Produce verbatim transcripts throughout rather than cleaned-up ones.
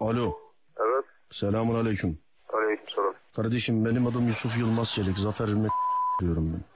Alo. Evet. Selamun aleyküm. Aleykümselam. Kardeşim benim adım Yusuf Yılmaz Çelik. Zafer Ürmek diyorum ben.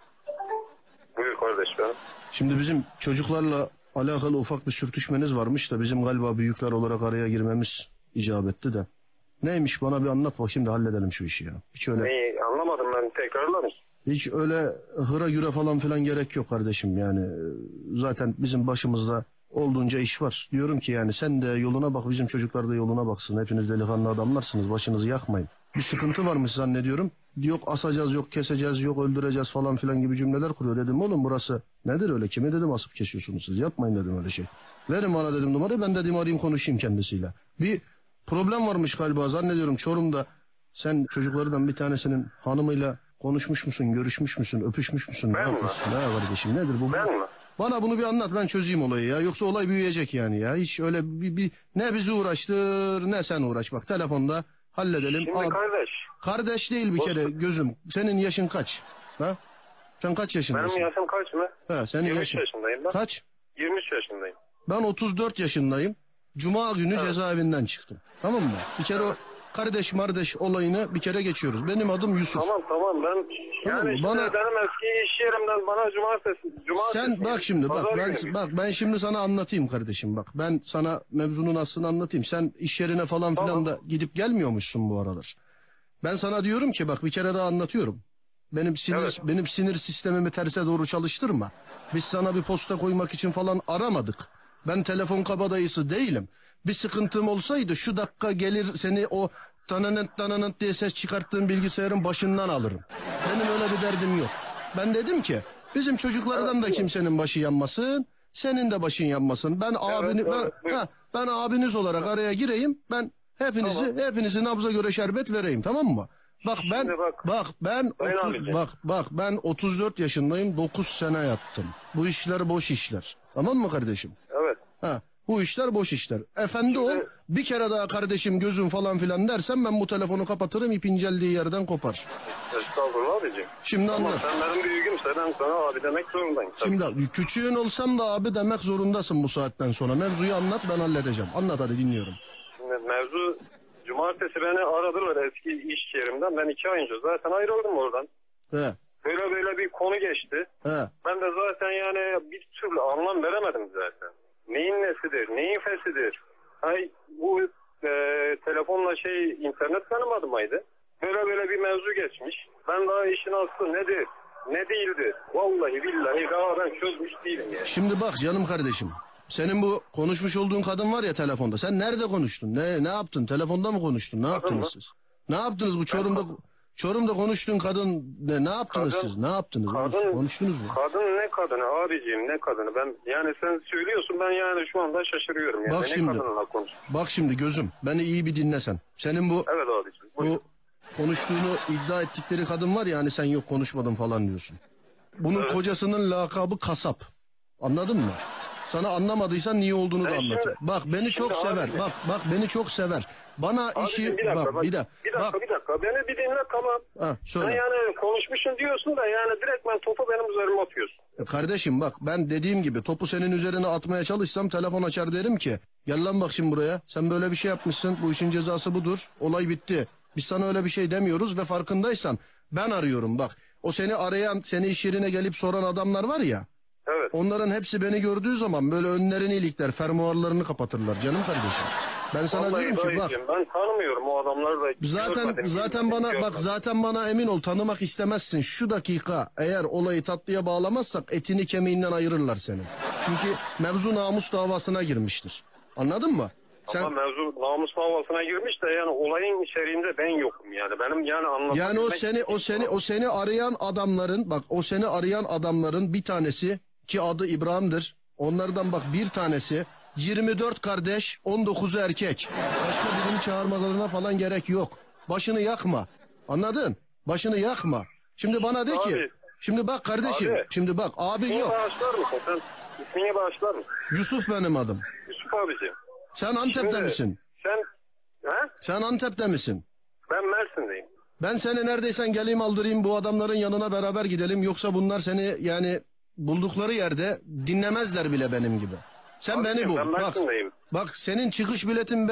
Buyur kardeş benim. Şimdi bizim çocuklarla alakalı ufak bir sürtüşmeniz varmış da bizim galiba büyükler olarak araya girmemiz icap etti de. Neymiş bana bir anlat bakayım da halledelim şu işi ya. Hiç öyle... Neyi anlamadım ben, tekrarlar mısın? Hiç öyle hıra güre falan filan gerek yok kardeşim yani. Zaten bizim başımızda olduğunca iş var. Diyorum ki yani sen de yoluna bak, bizim çocuklar da yoluna baksın. Hepiniz delikanlı adamlarsınız, başınızı yakmayın. Bir sıkıntı varmış zannediyorum. Yok asacağız, yok keseceğiz, yok öldüreceğiz falan filan gibi cümleler kuruyor. Dedim oğlum burası nedir öyle, kimi dedim asıp kesiyorsunuz siz, yapmayın dedim öyle şey. Verin bana dedim numarayı, ben dedim arayayım konuşayım kendisiyle. Bir problem varmış galiba zannediyorum Çorum'da. Sen çocuklardan bir tanesinin hanımıyla konuşmuş musun, görüşmüş müsün, öpüşmüş müsün? Ben ne mi? yapıyorsun? Ne kardeşim nedir bu? Ben mi? Bana bunu bir anlat, ben çözeyim olayı ya. Yoksa olay büyüyecek yani ya. Hiç öyle bir, bir ne bizi uğraştır ne sen uğraş. Bak telefonda halledelim. Şimdi Abi, kardeş. kardeş değil bir Boş kere gözüm. Senin yaşın kaç? Ha? Sen kaç yaşındasın? Benim yaşım kaç mı? Ha, senin yirmi üç yaşın. yaşındayım ben. Kaç? yirmi üç yaşındayım. Ben otuz dört yaşındayım. Cuma günü Evet. cezaevinden çıktım. Tamam mı? Bir kere o kardeş mardeş olayını bir kere geçiyoruz. Benim adım Yusuf. Tamam tamam ben Tamam yani mı? işte Bana- benim eski iş yerimden bana cumartesi cumartesi. Sen bak şimdi bak pazar ben günü- bak ben şimdi sana anlatayım kardeşim bak. Ben sana mevzunun aslını anlatayım. Sen iş yerine falan filan Tamam. da gidip gelmiyormuşsun bu aralar. Ben sana diyorum ki bak bir kere daha anlatıyorum. Benim sinir Evet. benim sinir sistemimi terse doğru çalıştırma. Biz sana bir posta koymak için falan aramadık. Ben telefon kabadayısı değilim. Bir sıkıntım olsaydı şu dakika gelir seni o tananınt tananınt diye ses çıkarttığın bilgisayarın başından alırım. Benim öyle bir derdim yok. Ben dedim ki bizim çocuklardan da kimsenin başı yanmasın. Senin de başın yanmasın. Ben abini ben evet, buyur. ha, ben abiniz olarak araya gireyim. Ben hepinizi Tamam. hepinizi nabza göre şerbet vereyim, tamam mı? Bak ben Şimdi bak, bak. ben Sayın otuz, abicim. bak bak ben otuz dört yaşındayım. dokuz sene yattım. Bu işler boş işler. Tamam mı kardeşim? Evet. Ha, bu işler boş işler. Efendi ol, bir kere daha kardeşim gözüm falan filan dersen ben bu telefonu kapatırım, ip inceldiği yerden kopar. Estağfurullah abicim. Şimdi Tamam anlat. sen benim büyüğümse ben sana abi demek zorundayım. Tabii. Şimdi küçüğün olsam da abi demek zorundasın bu saatten sonra. Mevzuyu anlat, ben halledeceğim. Anlat hadi, dinliyorum. Şimdi mevzu cumartesi beni aradılar eski iş yerimden. Ben iki ay önce zaten ayrıldım oradan. He, Böyle böyle bir konu geçti. he. Ben de zaten yani bir türlü anlam veremedim zaten. Neyin nesidir, neyin fesidir? Hay bu e, telefonla şey internet benim adımaydı. Böyle böyle bir mevzu geçmiş. Ben daha işin aslı nedir, ne değildir? Vallahi billahi daha ben çözmüş değilim yani. Şimdi bak canım kardeşim. Senin bu konuşmuş olduğun kadın var ya telefonda. Sen nerede konuştun? Ne ne yaptın? Telefonda mı konuştun? Ne yaptınız mı? siz? Ne yaptınız bu Çorum'da Çorum'da konuştuğun kadın ne ne yaptınız Kadın- siz? Ne yaptınız? Kadın, Konuştunuz mu? Kadın ne kadını abiciğim, ne kadını? Ben yani sen söylüyorsun, ben yani şu anda şaşırıyorum yani. Bak ne şimdi. kadınla konuş. Bak şimdi gözüm. Beni iyi bir dinlesen. Senin bu Evet abiciğim. Buyur. bu konuştuğunu iddia ettikleri kadın var ya hani sen yok konuşmadın falan diyorsun. Bunun Evet. kocasının lakabı kasap. Anladın mı? Sana anlamadıysan niye olduğunu da Ben anlatayım. şimdi- Bak beni çok şimdi sever. abicim- Bak bak beni çok sever. Bana Abiciğim, işi bir dakika, bak, bak, bir de bir dakika, bak bir dakika. Beni bir dinle, tamam. ha, Sen söyle. yani konuşmuşsun diyorsun da yani direktmen topu benim üzerime atıyorsun. E Kardeşim bak ben dediğim gibi topu senin üzerine atmaya çalışsam telefon açar derim ki gel lan bak şimdi buraya, sen böyle bir şey yapmışsın, bu işin cezası budur, olay bitti. Biz sana öyle bir şey demiyoruz ve farkındaysan ben arıyorum bak. O seni arayan, seni iş yerine gelip soran adamlar var ya, Evet. onların hepsi beni gördüğü zaman böyle önlerini ilikler, fermuarlarını kapatırlar canım kardeşim. Ben sana Vallahi diyorum ki bak dayıcığım, ben tanımıyorum o adamları da. zaten Görmedim, zaten bilmedim, bana bak görmedim. zaten bana emin ol tanımak istemezsin. Şu dakika eğer olayı tatlıya bağlamazsak etini kemiğinden ayırırlar seni. Çünkü mevzu namus davasına girmiştir. Anladın mı? Sen Ama mevzu namus havasına girmiş de yani olayın içeriğinde ben yokum yani. Benim yani anlatabilmek... yani o seni o seni o seni arayan adamların bak o seni arayan adamların bir tanesi ki adı İbrahim'dir. Onlardan bak bir tanesi yirmi dört kardeş, on dokuzu erkek. Başka birini çağırmalarına falan gerek yok. Başını yakma. Anladın? Başını yakma. Şimdi bana de ki, Abi. şimdi bak kardeşim, Abi. şimdi bak abin İsmini yok. bağışlar mısın? Sen ismini bağışlar mısın? Yusuf benim adım. Yusuf abiciğim. Sen Antep'te Şimdi misin? Sen... He? Sen Antep'te misin? Ben Mersin'deyim. Ben seni neredeysen geleyim aldırayım bu adamların yanına beraber gidelim. Yoksa bunlar seni yani buldukları yerde dinlemezler bile benim gibi. Sen Abicim, beni bul. ben Bak, Mersin'deyim. bak senin çıkış biletin benim.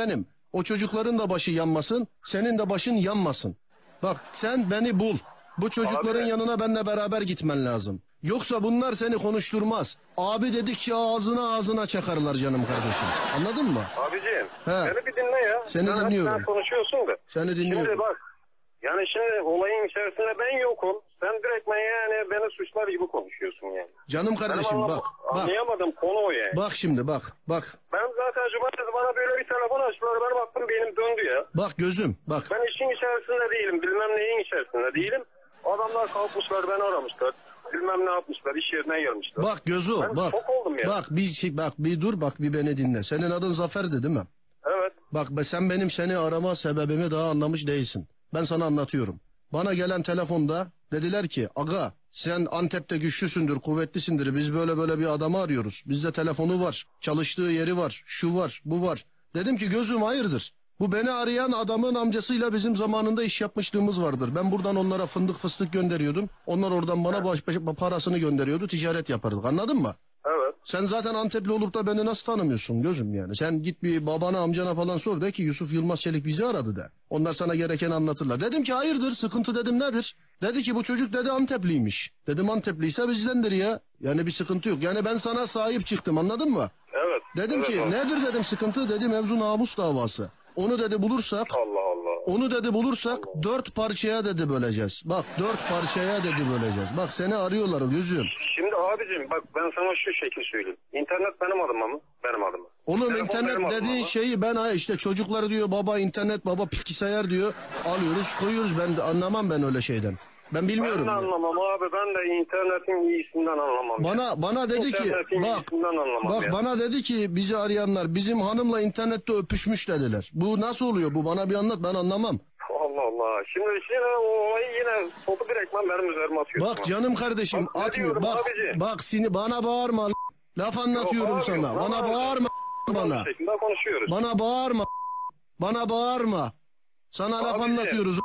O çocukların da başı yanmasın, senin de başın yanmasın. Bak sen beni bul. Bu çocukların Abi. yanına benimle beraber gitmen lazım. Yoksa bunlar seni konuşturmaz. Abi dedikçe ağzına ağzına çakarlar canım kardeşim. Anladın mı? Abiciğim He. beni bir dinle ya. Seni sen, dinliyorum. Sen konuşuyorsun da. Seni dinliyorum. Şimdi bak. Yani şimdi olayın içerisinde ben yokum. Sen direktmen yani beni suçlar gibi konuşuyorsun yani. Canım kardeşim Benim bak. anlam- Bak. Anlayamadım konu o yani. Bak şimdi bak. Bak. Ben zaten cumartesi bana böyle bir telefon açtılar. Ben baktım benim döndü ya. Bak gözüm. Bak. Ben işin içerisinde değilim. Bilmem neyin içerisinde değilim. Adamlar kalkmışlar beni aramışlar. Bilmem ne yapmışlar. İş yerine gelmişler. Bak gözü. Ben Bak. şok oldum ya. Bak bir şey, bak bir dur bak bir beni dinle. Senin adın Zafer'di değil mi? Evet. Bak be sen benim seni arama sebebimi daha anlamış değilsin. Ben sana anlatıyorum. Bana gelen telefonda dediler ki aga sen Antep'te güçlüsündür, kuvvetlisindir. Biz böyle böyle bir adamı arıyoruz. Bizde telefonu var, çalıştığı yeri var, şu var, bu var. Dedim ki gözüm hayırdır. Bu beni arayan adamın amcasıyla bizim zamanında iş yapmışlığımız vardır. Ben buradan onlara fındık fıstık gönderiyordum. Onlar oradan bana baş, baş, parasını gönderiyordu. Ticaret yapardık. Anladın mı? Evet. Sen zaten Antepli olup da beni nasıl tanımıyorsun gözüm yani. Sen git bir babana amcana falan sor de ki Yusuf Yılmaz Çelik bizi aradı de. Onlar sana gereken anlatırlar. Dedim ki hayırdır sıkıntı dedim nedir? Dedi ki bu çocuk dedi Antepliymiş. Dedim Antepliyse bizdendir ya. Yani bir sıkıntı yok. Yani ben sana sahip çıktım anladın mı? Evet. Dedim evet, ki abi. nedir dedim sıkıntı dedi mevzu namus davası. Onu dedi bulursak Allah Allah. onu dedi bulursak dört parçaya dedi böleceğiz. Bak dört parçaya dedi böleceğiz. Bak seni arıyorlar gözüm. Şimdi abicim bak ben sana şu şekil söyleyeyim. İnternet benim adıma mı? Benim adıma. Oğlum Telefon benim internet adıma dediğin mı? şeyi ben ha işte çocukları diyor baba internet baba bilgisayar diyor alıyoruz koyuyoruz ben de anlamam ben öyle şeyden. Ben bilmiyorum. Ben de ya. anlamam abi. Ben de internetin iyisinden anlamam. Bana bana dedi ki İnternetin bak iyisinden anlamam bak ya. bana dedi ki bizi arayanlar bizim hanımla internette öpüşmüş dediler. Bu nasıl oluyor bu bana bir anlat ben anlamam. Allah Allah. Şimdi yine o olayı yine topu direktmen benim üzerime atıyorsun. Bak canım kardeşim Bak, ne atmıyor. diyorum Bak abici? bak seni bana bağırma. l- Laf anlatıyorum abi, sana. bana Bana abi. bağırma bana. Bu şekilde konuşuyoruz. Bana bağırma. Bana bağırma. Sana laf Abici. anlatıyoruz.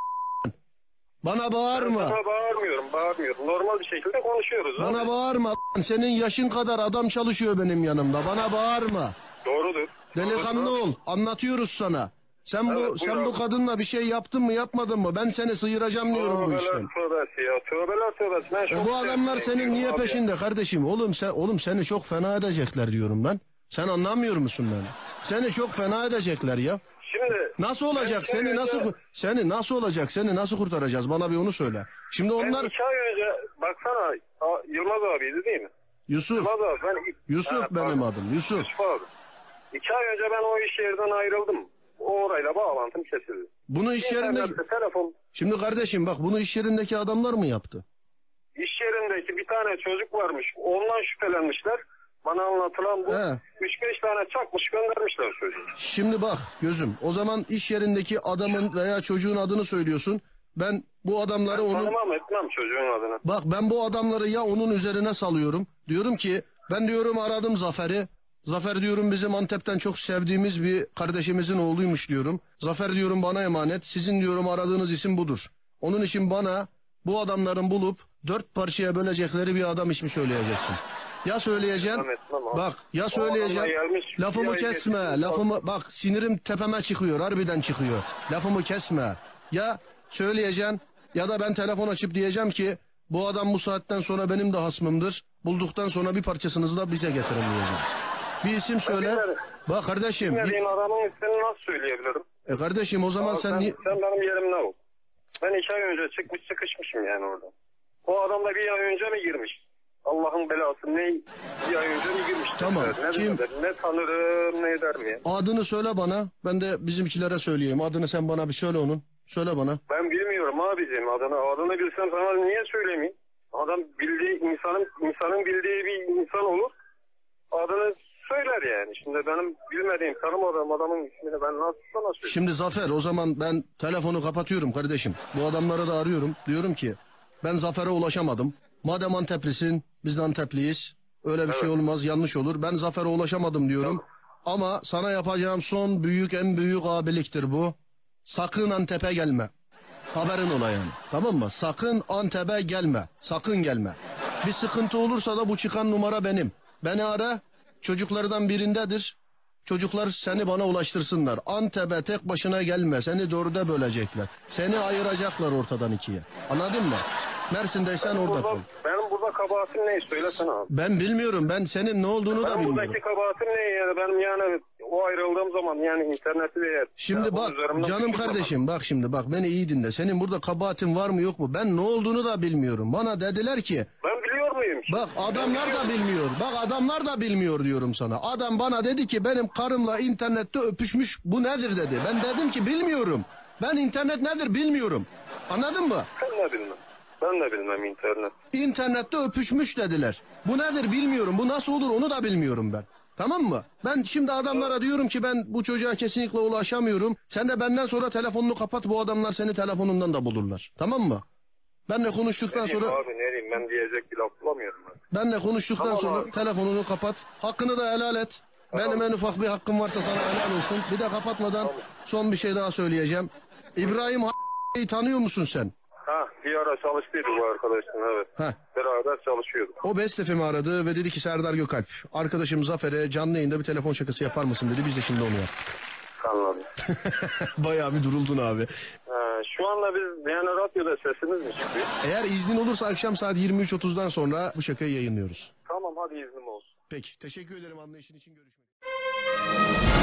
Bana Ben bağırma. sana bağırmıyorum, bağırmıyorum. Normal bir şekilde konuşuyoruz. Bana abi. bağırma. Senin yaşın kadar adam çalışıyor benim yanımda. Bana bağırma. Doğrudur. Delikanlı Doğrudur. ol. Anlatıyoruz sana. Sen Evet, bu buyur sen abi. bu kadınla bir şey yaptın mı yapmadın mı? Ben seni sıyıracağım diyorum bu Tövbeler işten. tövbesi ya. Tövbeler tövbesi. Ben E çok bu adamlar sevdim senin niye abi. peşinde kardeşim? Oğlum sen oğlum seni çok fena edecekler diyorum ben. Sen anlamıyor musun beni? Seni çok fena edecekler ya. Şimdi Nasıl olacak? ben iki ay Seni önce- nasıl seni nasıl olacak? Seni nasıl kurtaracağız? Bana bir onu söyle. Şimdi Ben onlar iki ay önce baksana a- Yılmaz abiydi değil mi? Yusuf Yılmaz abi ben... Yusuf Ha, benim pardon. adım. Yusuf. Yusuf abi. İki ay önce ben o iş yerinden ayrıldım. O orayla bağlantım kesildi. Bunu iş yerinde İnternette telefon, şimdi kardeşim bak bunu iş yerindeki adamlar mı yaptı? iş yerindeki bir tane çocuk varmış. Ondan şüphelenmişler. Bana anlatılan bu. He. Üç beş tane çakmış göndermişler çocuğu. Şimdi bak gözüm o zaman iş yerindeki adamın veya çocuğun adını söylüyorsun. Ben bu adamları onun Tanımam etmem çocuğun adını. bak ben bu adamları ya onun üzerine salıyorum. Diyorum ki ben diyorum aradım Zafer'i. Zafer diyorum bizim Antep'ten çok sevdiğimiz bir kardeşimizin oğluymuş diyorum. Zafer diyorum bana emanet. Sizin diyorum aradığınız isim budur. Onun için bana bu adamların bulup dört parçaya bölecekleri bir adam ismi söyleyeceksin. Ya söyleyeceksin Etmem, etmem abi. bak ya O söyleyeceksin adamlar gelmiş, bir lafımı ay kesme geçti. lafımı bak sinirim tepeme çıkıyor harbiden çıkıyor. Lafımı kesme ya söyleyeceksin ya da ben telefon açıp diyeceğim ki bu adam bu saatten sonra benim de hasmımdır. Bulduktan sonra bir parçasınızı da bize getirin diyeceğim. Bir isim söyle. bilmiyorum. Bak kardeşim. bir- Bilmediğim adamın ismini nasıl söyleyebilirim? E kardeşim o zaman Ama sen, sen, ni- sen benim yerimde ol. Ben iki ay önce çıkmış sıkışmışım yani orada. O adam da bir ay önce mi girmiş? Allah'ın belası ne bir ay önce mi girmiş? Tamam, Ne, kim- bilir, ne tanırım ne eder mi ya? adını söyle bana. Ben de bizimkilere söyleyeyim. Adını sen bana bir söyle onun. Söyle bana. Ben bilmiyorum abicim adını. Adını bilsem sana niye söylemeyeyim? Adam bildiği insanın insanın bildiği bir insan olur. Adını söyler yani. Şimdi benim bilmediğim tanımadığım adamın ismini ben nasıl sana söyleyeyim? Şimdi Zafer o zaman ben telefonu kapatıyorum kardeşim. Bu adamları da arıyorum. Diyorum ki ben Zafer'e ulaşamadım. Madem Anteplisin biz de Antepliyiz. Öyle bir şey olmaz yanlış olur. Ben Zafer'e ulaşamadım diyorum. Ama sana yapacağım son büyük en büyük abiliktir bu. Sakın Antep'e gelme. Haberin ola yani. Tamam mı? Sakın Antep'e gelme. Sakın gelme. Bir sıkıntı olursa da bu çıkan numara benim. Beni ara. Çocuklardan birindedir. Çocuklar seni bana ulaştırsınlar. Antep'e tek başına gelme. Seni dörde bölecekler. Seni ayıracaklar ortadan ikiye. Anladın mı? Mersin'deysen orada Burada, kal. benim burada kabahatim ne? Söylesene abi. Ben bilmiyorum. Ben senin ne olduğunu da Ben bilmiyorum. buradaki kabahatim ne yani? Benim yani o ayrıldığım zaman yani interneti de... Şimdi telefon bak üzerimden canım düştüğü kardeşim bak şimdi bak beni iyi dinle. Senin burada kabahatin var mı yok mu? Ben ne olduğunu da bilmiyorum. Bana dediler ki zaman- Ben biliyor muyum? ki? bak adamlar da bilmiyor. Bak adamlar da bilmiyor diyorum sana. Adam bana dedi ki benim karımla internette öpüşmüş. Bu nedir dedi. Ben dedim ki bilmiyorum. Ben internet nedir bilmiyorum. Anladın mı? Ben de bilmem. Ben de bilmem internet. İnternette öpüşmüş dediler. Bu nedir bilmiyorum. Bu nasıl olur onu da bilmiyorum ben. Tamam mı? Ben şimdi adamlara diyorum ki ben bu çocuğa kesinlikle ulaşamıyorum. Sen de benden sonra telefonunu kapat, bu adamlar seni telefonundan da bulurlar. Tamam mı? Benle konuştuktan Ne diyeyim sonra abi ne diyeyim ben diyecek bir laf bulamıyorum ben. benle konuştuktan Tamam sonra abi. telefonunu kapat. Hakkını da helal et. Benim en ufak bir hakkım varsa sana helal olsun. Bir de kapatmadan son bir şey daha söyleyeceğim. İbrahim H**'yi tanıyor musun sen? Ha bir ara çalıştıydı bu arkadaşın evet. Heh. Beraber çalışıyorduk. O Bestef'imi aradı ve dedi ki Serdar Gökalp, arkadaşım Zafer'e canlı yayında bir telefon şakası yapar mısın dedi. Biz de şimdi onu yaptık. Anladım. Bayağı bir duruldun abi. Ha, şu anda biz yani radyoda sesimiz mi çıkıyor? Eğer iznin olursa akşam saat yirmi üç otuzdan sonra bu şakayı yayınlıyoruz. Tamam hadi iznim olsun. Peki teşekkür ederim anlayışın için, görüşmek üzere.